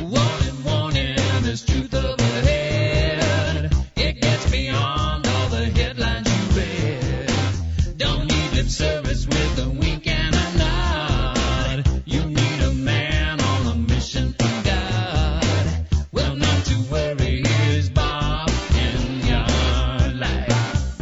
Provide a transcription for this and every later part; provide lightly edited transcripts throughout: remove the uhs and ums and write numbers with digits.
Warning, warning, there's truth up ahead. It gets beyond all the headlines you read. Don't need lip service with a wink and a nod. You need a man on a mission from God. Well, not to worry, here's Bob in your life.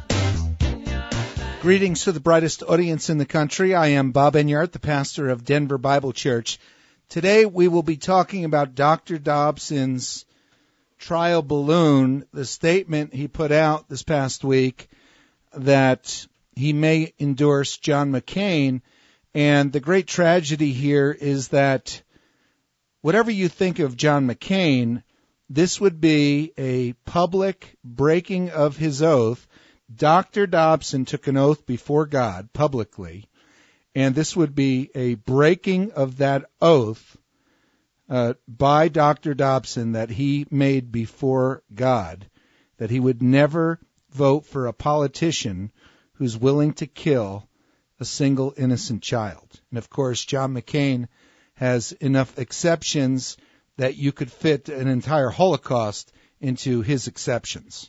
Greetings to the brightest audience in the country. I am Bob Enyart, the pastor of Denver Bible Church. Today we will be talking about Dr. Dobson's trial balloon, the statement he put out this past week that he may endorse John McCain. And the great tragedy here is that whatever you think of John McCain, this would be a public breaking of his oath. Dr. Dobson took an oath before God publicly, and this would be a breaking of that oath by Dr. Dobson that he made before God, that he would never vote for a politician who's willing to kill a single innocent child. And, of course, John McCain has enough exceptions that you could fit an entire Holocaust into his exceptions.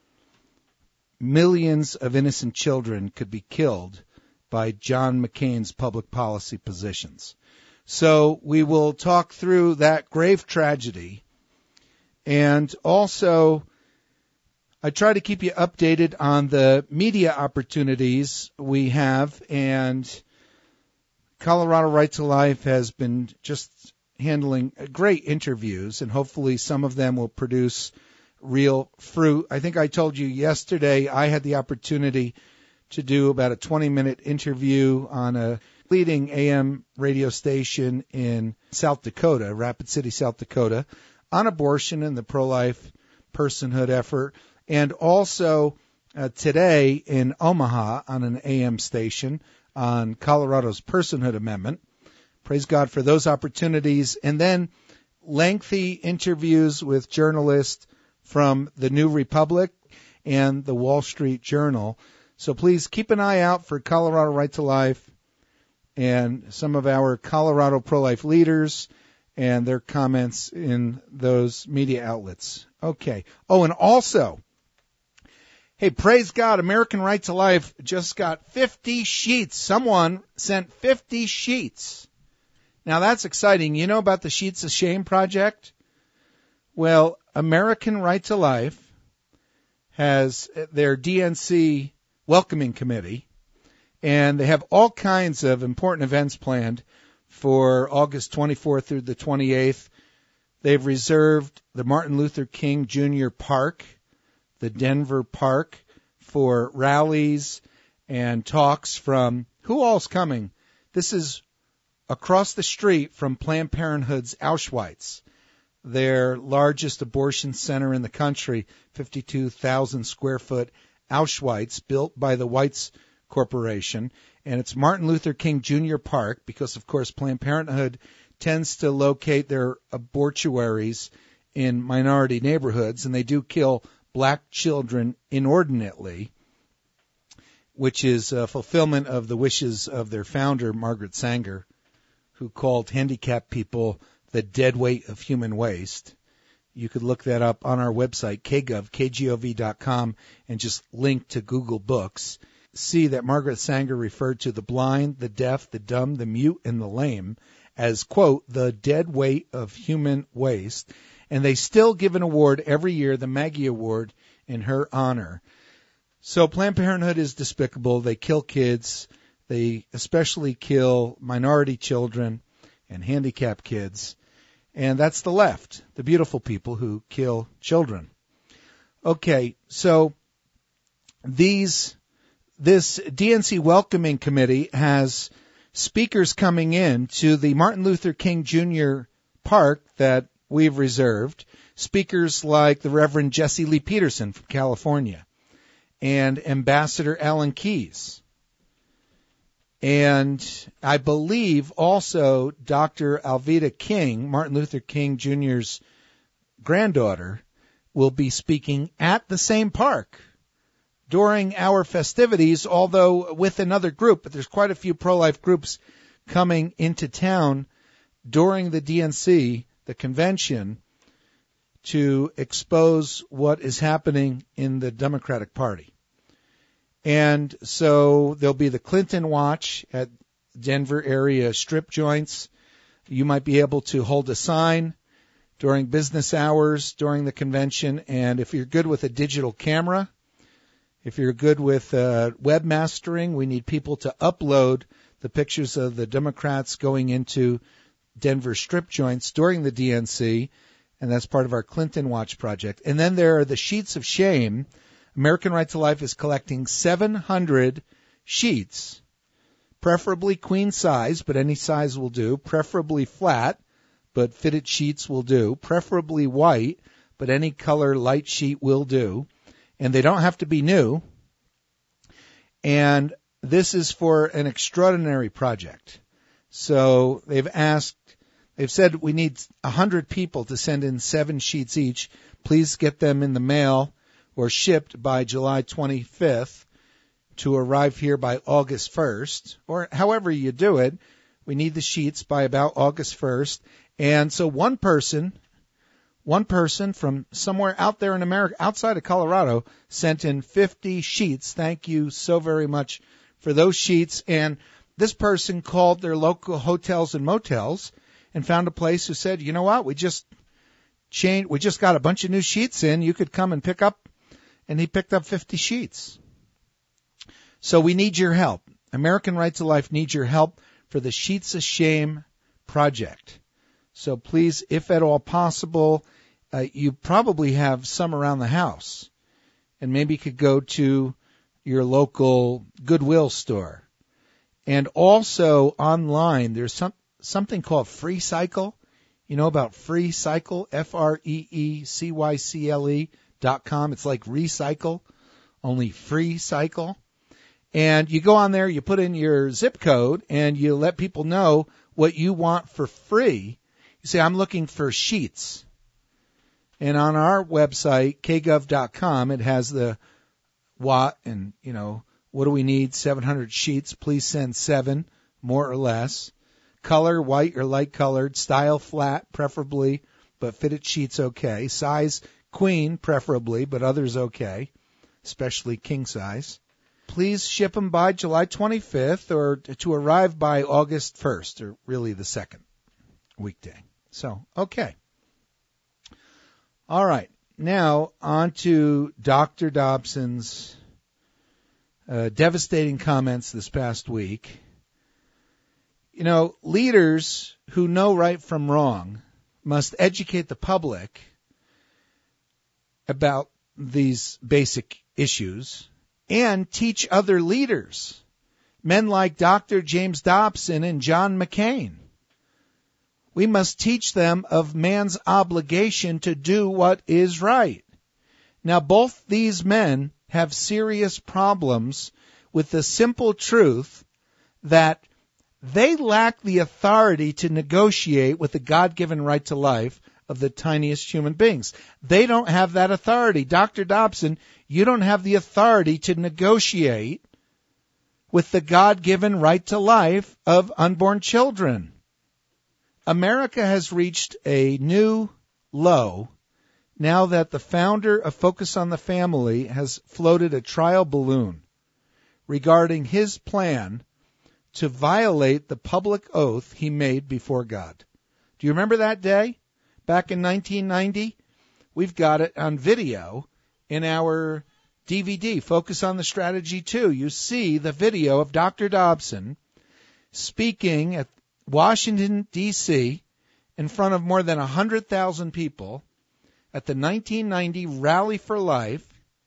Millions of innocent children could be killed by John McCain's public policy positions. So we will talk through that grave tragedy. And also, I try to keep you updated on the media opportunities we have. And Colorado Right to Life has been just handling great interviews, and hopefully some of them will produce real fruit. I think I told you yesterday I had the opportunity to do about a 20-minute interview on a leading AM radio station in South Dakota, Rapid City, South Dakota, on abortion and the pro-life personhood effort, and also today in Omaha on an AM station on Colorado's personhood amendment. Praise God for those opportunities. And then lengthy interviews with journalists from the New Republic and the Wall Street Journal. So please keep an eye out for Colorado Right to Life and some of our Colorado pro-life leaders and their comments in those media outlets. Okay. Oh, and also, hey, praise God, American Right to Life just got 50 sheets. Someone sent 50 sheets. Now, that's exciting. You know about the Sheets of Shame Project? Well, American Right to Life has their DNC welcoming committee, and they have all kinds of important events planned for August 24th through the 28th. They've reserved the Martin Luther King Jr. Park, the Denver Park, for rallies and talks from who all's coming. This is across the street from Planned Parenthood's Auschwitz, their largest abortion center in the country, 52,000 square foot Auschwitz, built by the Weitz Corporation. And it's Martin Luther King Jr. Park because, of course, Planned Parenthood tends to locate their abortuaries in minority neighborhoods, and they do kill black children inordinately, which is a fulfillment of the wishes of their founder, Margaret Sanger, who called handicapped people the dead weight of human waste. You could look that up on our website, kgov.com, and just link to Google Books. See that Margaret Sanger referred to the blind, the deaf, the dumb, the mute, and the lame as, quote, the dead weight of human waste. And they still give an award every year, the Maggie Award, in her honor. So Planned Parenthood is despicable. They kill kids. They especially kill minority children and handicapped kids. And that's the left, the beautiful people who kill children. Okay, so this DNC Welcoming Committee has speakers coming in to the Martin Luther King Jr. Park that we've reserved, speakers like the Reverend Jesse Lee Peterson from California and Ambassador Alan Keyes. And I believe also Dr. Alveda King, Martin Luther King Jr.'s granddaughter, will be speaking at the same park during our festivities, although with another group. But there's quite a few pro-life groups coming into town during the DNC the convention to expose what is happening in the Democratic Party. And so there'll be the Clinton Watch at Denver area strip joints. You might be able to hold a sign during business hours during the convention. And if you're good with a digital camera, if you're good with webmastering, we need people to upload the pictures of the Democrats going into Denver strip joints during the DNC, and that's part of our Clinton Watch project. And then there are the sheets of shame. American Right to Life is collecting 700 sheets, preferably queen size, but any size will do, preferably flat, but fitted sheets will do, preferably white, but any color light sheet will do, and they don't have to be new. And this is for an extraordinary project. So they've said we need 100 people to send in 7 sheets each. Please get them in the mail or shipped by July 25th to arrive here by August 1st, or however you do it. We need the sheets by about August 1st. And so one person from somewhere out there in America, outside of Colorado, sent in 50 sheets. Thank you so very much for those sheets. And this person called their local hotels and motels and found a place who said, you know what, we just got a bunch of new sheets in. You could come and pick up. And he picked up 50 sheets. So we need your help. American Right to Life needs your help for the Sheets of Shame project. So please, if at all possible, you probably have some around the house. And maybe you could go to your local Goodwill store. And also online, there's something called FreeCycle. You know about FreeCycle, FreeCycle.com. It's like recycle, only FreeCycle. And you go on there, you put in your zip code, and you let people know what you want for free. You say, I'm looking for sheets. And on our website, kgov.com, it has the what and, what do we need? 700 sheets. Please send 7, more or less. Color, white or light colored. Style, flat, preferably, but fitted sheets okay. Size, queen, preferably, but others okay, especially king size. Please ship them by July 25th or to arrive by August 1st, or really the second weekday. So, okay. All right. Now, on to Dr. Dobson's devastating comments this past week. Leaders who know right from wrong must educate the public about these basic issues and teach other leaders, men like Dr. James Dobson and John McCain. We must teach them of man's obligation to do what is right. Now, both these men have serious problems with the simple truth that they lack the authority to negotiate with the God-given right to life of the tiniest human beings. They don't have that authority. Dr. Dobson, you don't have the authority to negotiate with the God-given right to life of unborn children. America has reached a new low now that the founder of Focus on the Family has floated a trial balloon regarding his plan to violate the public oath he made before God. Do you remember that day? Back in 1990? We've got it on video in our DVD, Focus on the Strategy 2. You see the video of Dr. Dobson speaking at Washington, D.C., in front of more than 100,000 people at the 1990 Rally for Life.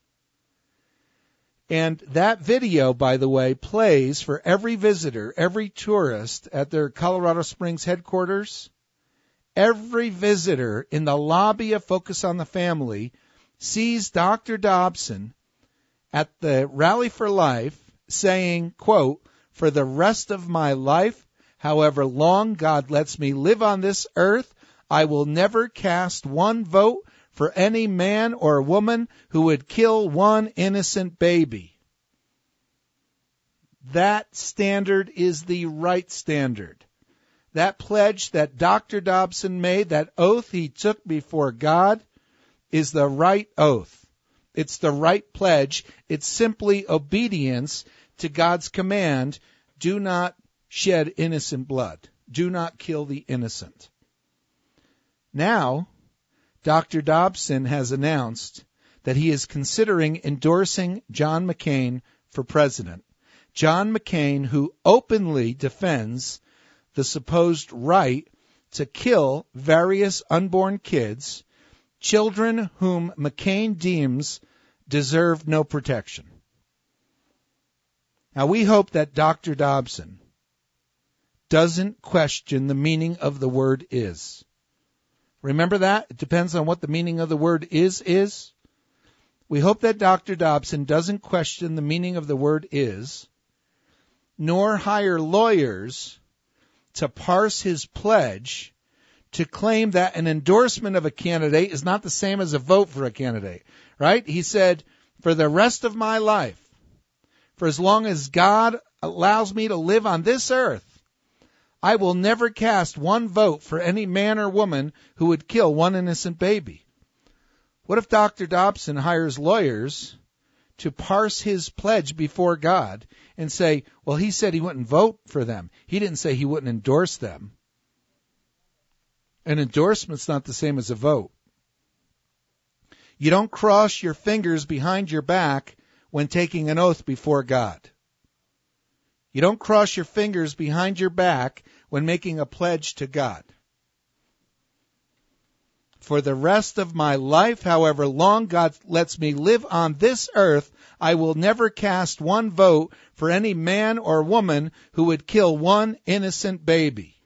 And that video, by the way, plays for every visitor, every tourist at their Colorado Springs headquarters. Every visitor in the lobby of Focus on the Family sees Dr. Dobson at the Rally for Life saying, quote, "For the rest of my life, however long God lets me live on this earth, I will never cast one vote for any man or woman who would kill one innocent baby." That standard is the right standard. that pledge that Dr. Dobson made, that oath he took before God, is the right oath. It's the right pledge. It's simply obedience to God's command, do not shed innocent blood. Do not kill the innocent. Now, Dr. Dobson has announced that he is considering endorsing John McCain for president. John McCain, who openly defends the supposed right to kill various unborn kids, children whom McCain deems deserve no protection. Now, we hope that Dr. Dobson doesn't question the meaning of the word is. Remember that? It depends on what the meaning of the word is. We hope that Dr. Dobson doesn't question the meaning of the word is, nor hire lawyers to parse his pledge to claim that an endorsement of a candidate is not the same as a vote for a candidate, right? He said, for the rest of my life, for as long as God allows me to live on this earth, I will never cast one vote for any man or woman who would kill one innocent baby. What if Dr. Dobson hires lawyers to parse his pledge before God and say, well, he said he wouldn't vote for them. He didn't say he wouldn't endorse them. An endorsement's not the same as a vote. You don't cross your fingers behind your back when taking an oath before God. You don't cross your fingers behind your back when making a pledge to God. For the rest of my life, however long God lets me live on this earth, I will never cast one vote for any man or woman who would kill one innocent baby.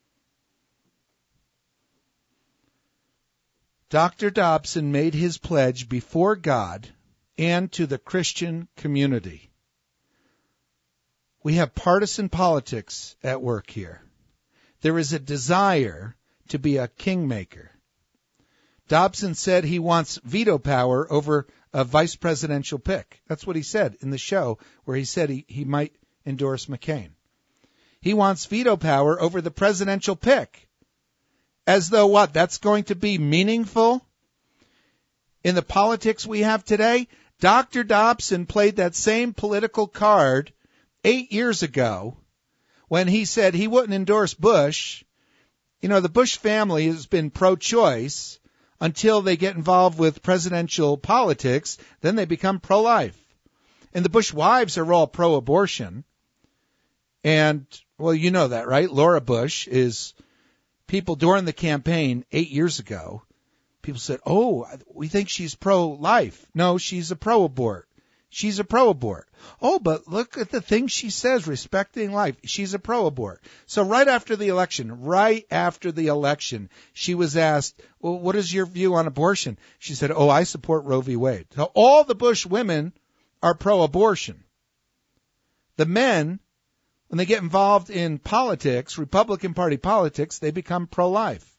Dr. Dobson made his pledge before God and to the Christian community. We have partisan politics at work here. There is a desire to be a kingmaker. Dobson said he wants veto power over a vice presidential pick. That's what he said in the show where he said he might endorse McCain. He wants veto power over the presidential pick. As though what? That's going to be meaningful in the politics we have today? Dr. Dobson played that same political card 8 years ago when he said he wouldn't endorse Bush. You know, the Bush family has been pro-choice until they get involved with presidential politics. Then they become pro-life. And the Bush wives are all pro-abortion. And, well, you know that, right? Laura Bush is people during the campaign 8 years ago. People said, oh, we think she's pro-life. No, she's a pro-abort. She's a pro-abort. Oh, but look at the things she says respecting life. She's a pro-abort. So right after the election, she was asked, well, what is your view on abortion? She said, oh, I support Roe v. Wade. So all the Bush women are pro-abortion. The men, when they get involved in politics, Republican Party politics, they become pro-life.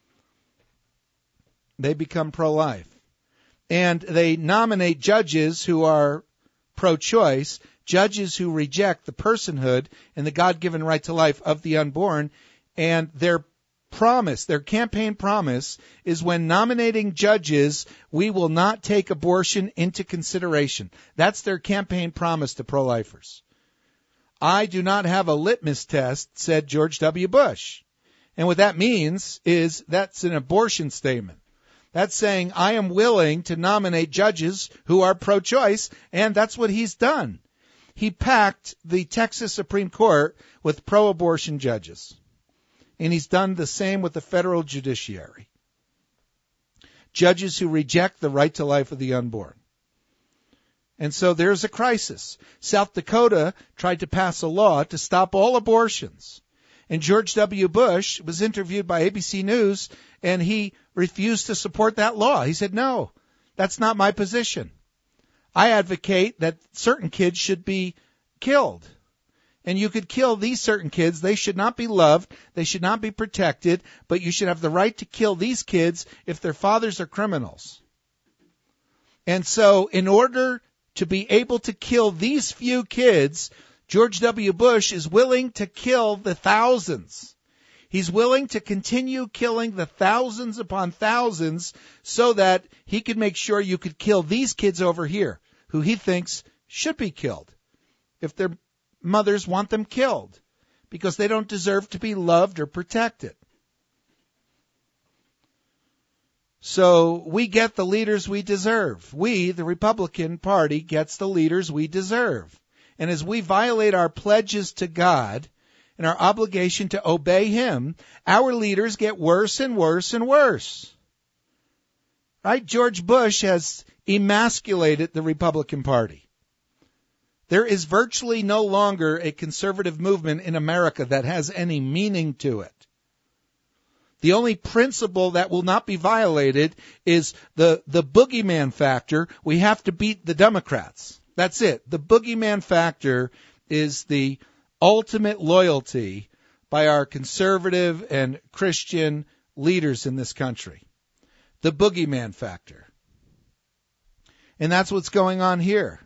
They become pro-life. And they nominate judges who are pro-choice, judges who reject the personhood and the God-given right to life of the unborn. And their promise, their campaign promise, is when nominating judges, we will not take abortion into consideration. That's their campaign promise to pro-lifers. I do not have a litmus test, said George W. Bush. And what that means is that's an abortion statement. That's saying I am willing to nominate judges who are pro-choice, and that's what he's done. He packed the Texas Supreme Court with pro-abortion judges. And he's done the same with the federal judiciary. Judges who reject the right to life of the unborn. And so there's a crisis. South Dakota tried to pass a law to stop all abortions. And George W. Bush was interviewed by ABC News, and he refused to support that law. He said, no, that's not my position. I advocate that certain kids should be killed. And you could kill these certain kids. They should not be loved. They should not be protected. But you should have the right to kill these kids if their fathers are criminals. And so in order to be able to kill these few kids, George W. Bush is willing to kill the thousands. He's willing to continue killing the thousands upon thousands so that he could make sure you could kill these kids over here who he thinks should be killed if their mothers want them killed because they don't deserve to be loved or protected. So we get the leaders we deserve. We, the Republican Party, gets the leaders we deserve. And as we violate our pledges to God and our obligation to obey Him, our leaders get worse and worse and worse. Right? George Bush has emasculated the Republican Party. There is virtually no longer a conservative movement in America that has any meaning to it. The only principle that will not be violated is the boogeyman factor. We have to beat the Democrats. That's it. The boogeyman factor is the ultimate loyalty by our conservative and Christian leaders in this country. The boogeyman factor. And that's what's going on here.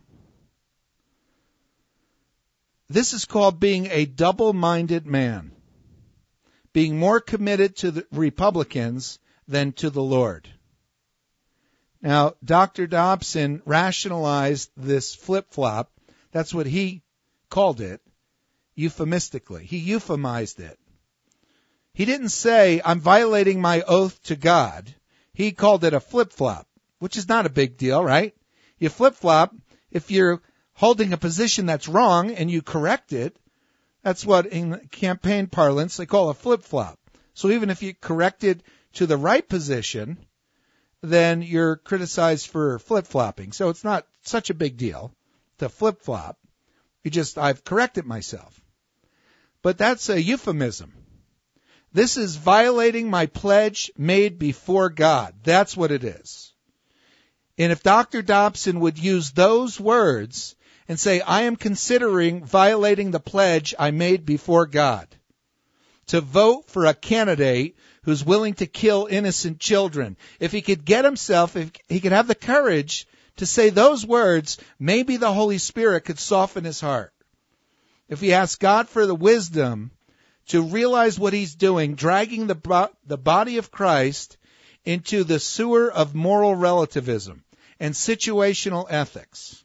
This is called being a double-minded man. Being more committed to the Republicans than to the Lord. Now, Dr. Dobson rationalized this flip-flop. That's what he called it, euphemistically. He euphemized it. He didn't say, I'm violating my oath to God. He called it a flip-flop, which is not a big deal, right? You flip-flop if you're holding a position that's wrong and you correct it. That's what in campaign parlance they call a flip-flop. So even if you correct it to the right position, then you're criticized for flip-flopping. So it's not such a big deal to flip-flop. I've corrected myself. But that's a euphemism. This is violating my pledge made before God. That's what it is. And if Dr. Dobson would use those words and say, I am considering violating the pledge I made before God to vote for a candidate who's willing to kill innocent children. If he could get himself, if he could have the courage to say those words, maybe the Holy Spirit could soften his heart. If he asked God for the wisdom to realize what he's doing, dragging the body of Christ into the sewer of moral relativism and situational ethics.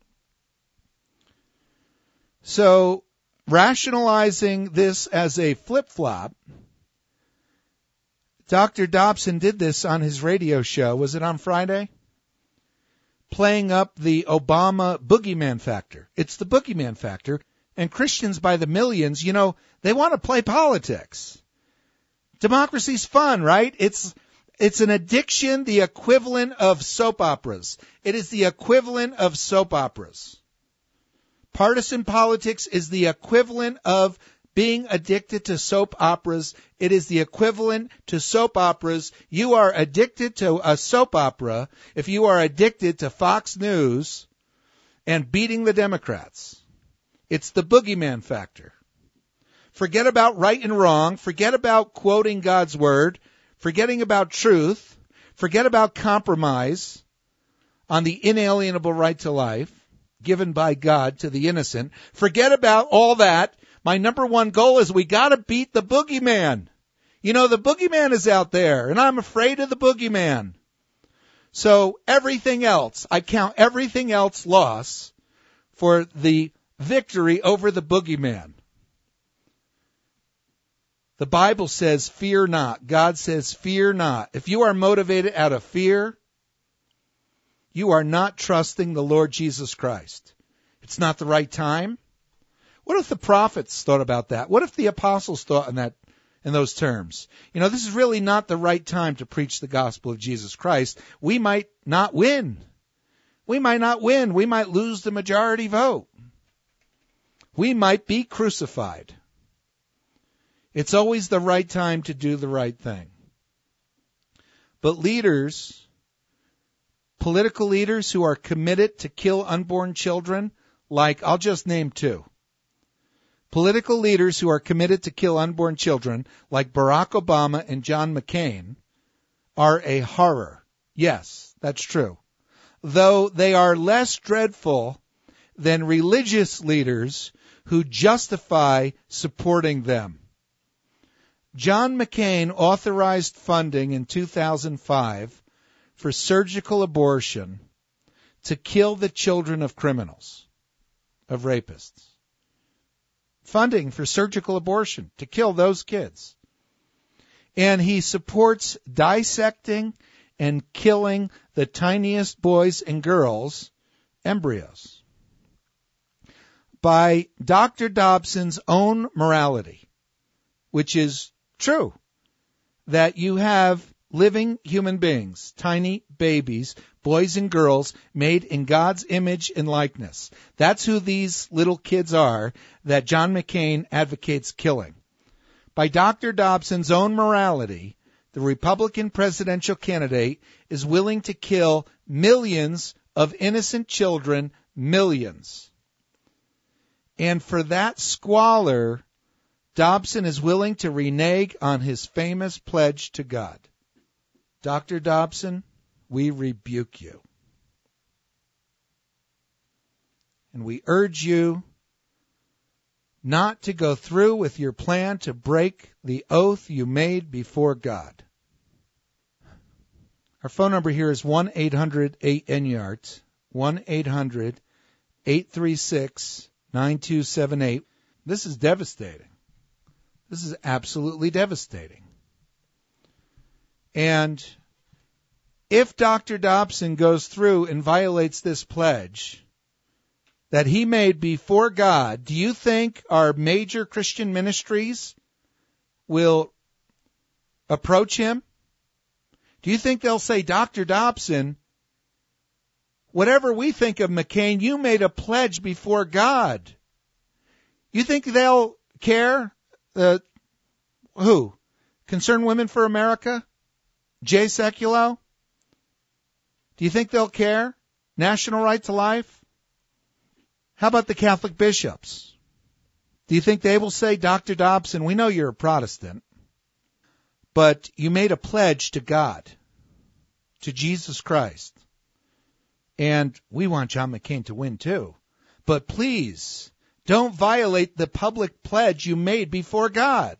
So, rationalizing this as a flip-flop, Dr. Dobson did this on his radio show. Was it on Friday? Playing up the Obama boogeyman factor. It's the boogeyman factor. And Christians by the millions, they want to play politics. Democracy's fun, right? It's an addiction, the equivalent of soap operas. It is the equivalent of soap operas. Partisan politics is the equivalent of being addicted to soap operas. It is the equivalent to soap operas. You are addicted to a soap opera if you are addicted to Fox News and beating the Democrats. It's the boogeyman factor. Forget about right and wrong. Forget about quoting God's word. Forgetting about truth. Forget about compromise on the inalienable right to life given by God to the innocent. Forget about all that. My number one goal is we got to beat the boogeyman. The boogeyman is out there, and I'm afraid of the boogeyman. So everything else, I count everything else loss for the victory over the boogeyman. The Bible says, fear not. God says, fear not. If you are motivated out of fear, you are not trusting the Lord Jesus Christ. It's not the right time. What if the prophets thought about that? What if the apostles thought in those terms? This is really not the right time to preach the gospel of Jesus Christ. We might not win. We might not win. We might lose the majority vote. We might be crucified. It's always the right time to do the right thing. But leaders, political leaders who are committed to kill unborn children, I'll just name two. Political leaders who are committed to kill unborn children, like Barack Obama and John McCain, are a horror. Yes, that's true. Though they are less dreadful than religious leaders who justify supporting them. John McCain authorized funding in 2005 for surgical abortion to kill the children of criminals, of rapists. Funding for surgical abortion to kill those kids. And he supports dissecting and killing the tiniest boys and girls' embryos. By Dr. Dobson's own morality, which is true, that you have living human beings, tiny babies, boys and girls, made in God's image and likeness. That's who these little kids are that John McCain advocates killing. By Dr. Dobson's own morality, the Republican presidential candidate is willing to kill millions of innocent children, millions. And for that squalor, Dobson is willing to renege on his famous pledge to God. Dr. Dobson, we rebuke you. And we urge you not to go through with your plan to break the oath you made before God. Our phone number here is 1-800-8-NYARDS, 1-800-836-9278. This is devastating. This is absolutely devastating. And if Dr. Dobson goes through and violates this pledge that he made before God, do you think our major Christian ministries will approach him? Do you think they'll say, Dr. Dobson, whatever we think of McCain, you made a pledge before God? You think they'll care? Who? Concerned Women for America? Jay Sekulow? Do you think they'll care? National Right to Life? How about the Catholic bishops? Do you think they will say, Dr. Dobson, we know you're a Protestant, but you made a pledge to God, to Jesus Christ, and we want John McCain to win too. But please, don't violate the public pledge you made before God.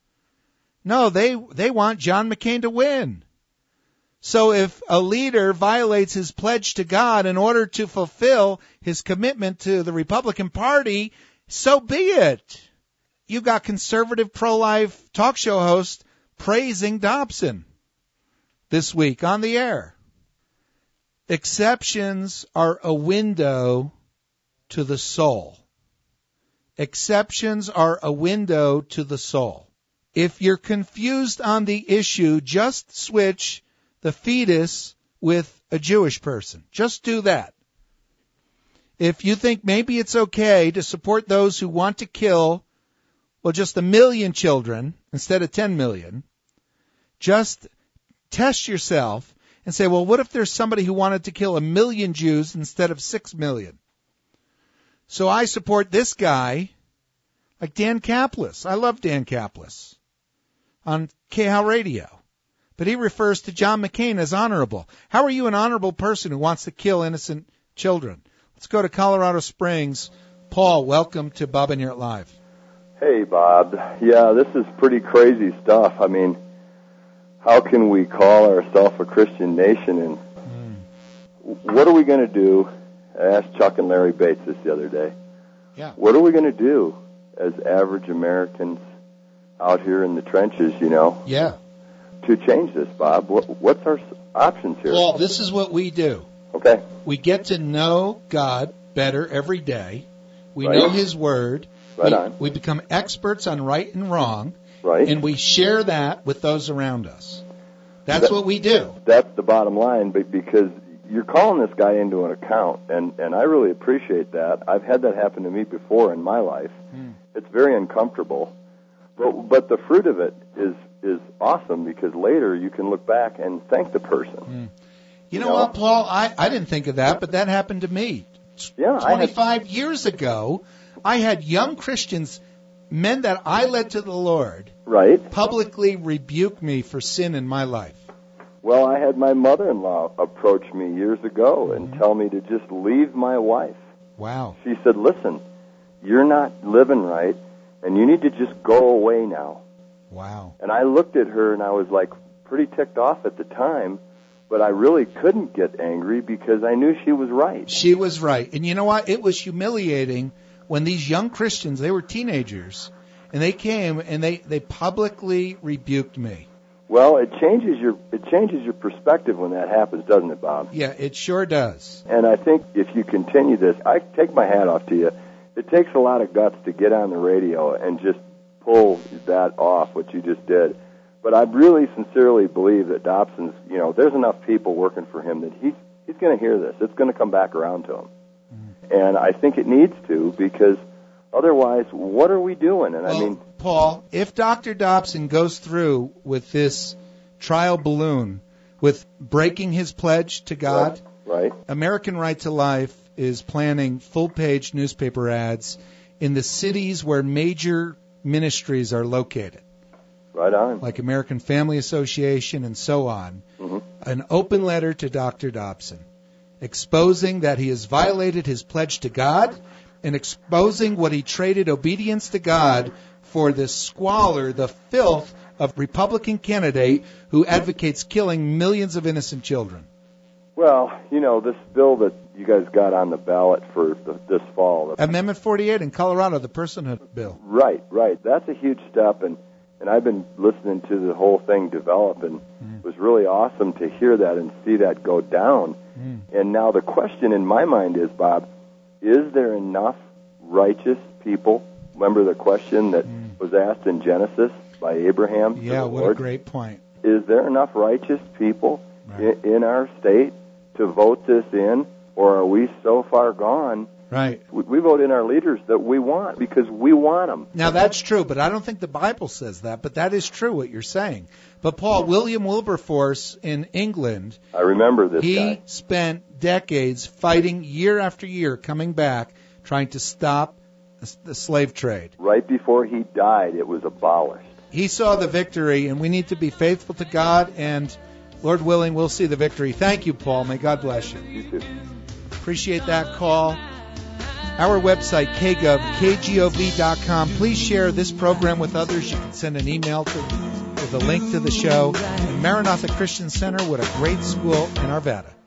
No, they want John McCain to win. So if a leader violates his pledge to God in order to fulfill his commitment to the Republican Party, so be it. You got conservative pro-life talk show host praising Dobson this week on the air. Exceptions are a window to the soul. Exceptions are a window to the soul. If you're confused on the issue, just switch the fetus with a Jewish person. Just do that. If you think maybe it's okay to support those who want to kill, well, just 1 million children instead of 10 million, just test yourself and say, well, what if there's somebody who wanted to kill 1 million Jews instead of 6 million? So I support this guy, like Dan Caplis. I love Dan Caplis on KHOW Radio. But he refers to John McCain as honorable. How are you an honorable person who wants to kill innocent children? Let's go to Colorado Springs. Paul, welcome to Bob and Yert Live. Hey, Bob. Yeah, this is pretty crazy stuff. I mean, how can we call ourselves a Christian nation? And what are we going to do? I asked Chuck and Larry Bates this the other day. Yeah. What are we going to do as average Americans out here in the trenches, you know? Yeah. To change this, Bob? What's our options here? Well, this is what we do. Okay. We get to know God better every day. We Right. know His Word. Right on. We become experts on right and wrong. Right. And we share that with those around us. That's what we do. That's the bottom line, but because you're calling this guy into an account, and I really appreciate that. I've had that happen to me before in my life. It's very uncomfortable. But the fruit of it is awesome, because later you can look back and thank the person. You know what, Paul? I didn't think of that, but that happened to me. Yeah, 25 years ago, I had young Christians, men that I led to the Lord, right, publicly rebuke me for sin in my life. Well, I had my mother-in-law approach me years ago and tell me to just leave my wife. Wow. She said, listen, you're not living right, and you need to just go away now. Wow. And I looked at her and I was like pretty ticked off at the time, but I really couldn't get angry because I knew she was right. She was right. And you know what? It was humiliating when these young Christians, they were teenagers, and they came and they publicly rebuked me. Well, it changes your perspective when that happens, doesn't it, Bob? Yeah, it sure does. And I think if you continue this, I take my hat off to you. It takes a lot of guts to get on the radio and just pull that off, what you just did. But I really sincerely believe that Dobson's, there's enough people working for him that he's going to hear this. It's going to come back around to him. And I think it needs to, because otherwise, what are we doing? And Paul, if Dr. Dobson goes through with this trial balloon, with breaking his pledge to God, right. American Right to Life is planning full-page newspaper ads in the cities where major ministries are located. Right on. Like American Family Association and so on. Mm-hmm. An open letter to Dr. Dobson, exposing that he has violated his pledge to God and exposing what he traded obedience to God for the squalor, the filth of Republican candidate who advocates killing millions of innocent children. Well, this bill that you guys got on the ballot for this fall. Amendment 48 in Colorado, the personhood bill. Right. That's a huge step, and I've been listening to the whole thing develop, and it was really awesome to hear that and see that go down. And now the question in my mind is, Bob, is there enough righteous people? Remember the question that was asked in Genesis by Abraham? Yeah, what a great point. Is there enough righteous people in our state to vote this in, or are we so far gone? Right. We vote in our leaders that we want because we want them. Now, that's true, but I don't think the Bible says that, but that is true what you're saying. But, Paul, William Wilberforce in England, I remember this guy. He spent decades fighting year after year, coming back, trying to stop the slave trade. Right before he died, it was abolished. He saw the victory, and we need to be faithful to God, and Lord willing, we'll see the victory. Thank you, Paul. May God bless you. You too. Appreciate that call. Our website, kgov.com. Please share this program with others. You can send an email with a link to the show. And Maranatha Christian Center, what a great school in Arvada.